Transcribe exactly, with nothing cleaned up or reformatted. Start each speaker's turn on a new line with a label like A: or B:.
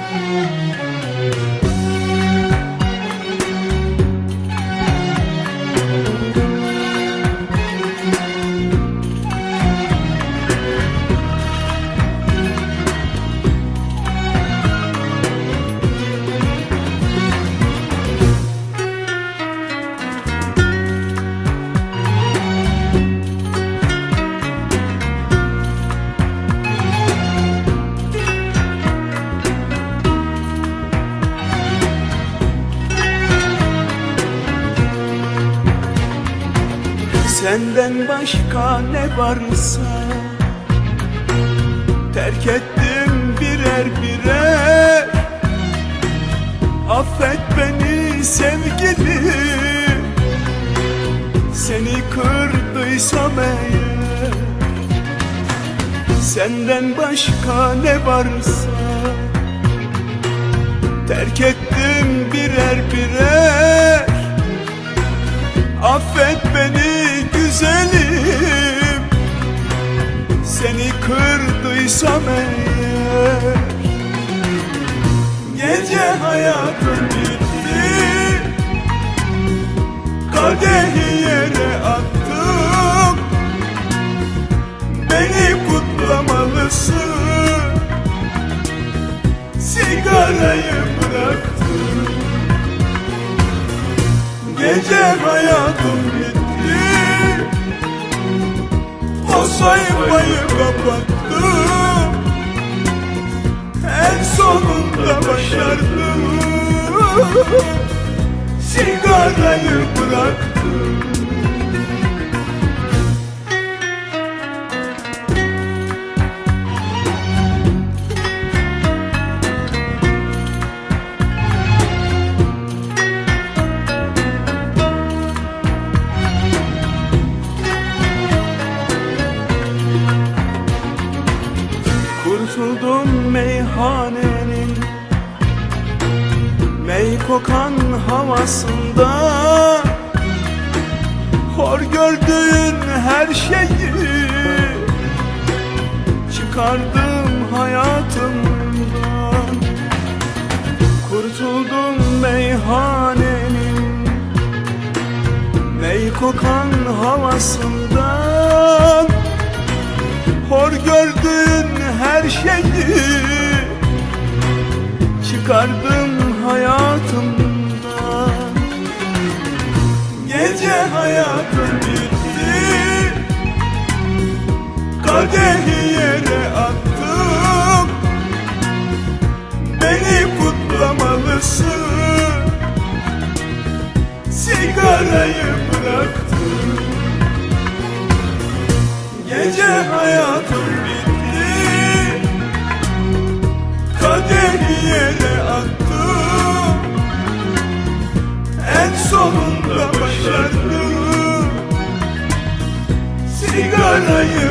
A: Senden başka ne varsa terk ettim birer birer. Affet beni sevgilim, seni kırdıysam eğer. Senden başka ne varsa terk ettim birer birer. Affet beni güzelim, seni kırdıysam eğer. Gece hayatım bitti, kadehi yere attım. Beni kutlamalısın, sigarayı bıraktım. Gece hayatım bitti, o sayfayı kapattım. En sonunda başardım, sigarayı bıraktım. Kurtuldum meyhanenin mey kokan havasında. Hor gördüğün her şeyi çıkardım hayatımdan. Kurtuldum meyhanenin mey kokan havasından. Hor gördüğün her şeyi çıkardım hayatımdan. Gece hayatım bitti, kadehi yere attım. Beni kutlamalısın, sigarayı bıraktım. Gece hayatım bitti, kadehi yere attım. En sonunda başardım, sigarayı